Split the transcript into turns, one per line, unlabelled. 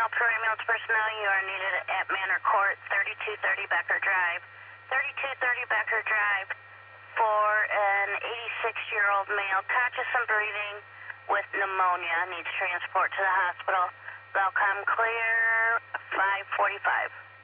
Alpha Ambulance personnel, you are needed at Manor Court, 3230 Becker Drive. 3230 Becker Drive for an 86-year-old male, conscious and breathing with pneumonia, needs transport to the hospital. Velcom clear, 545.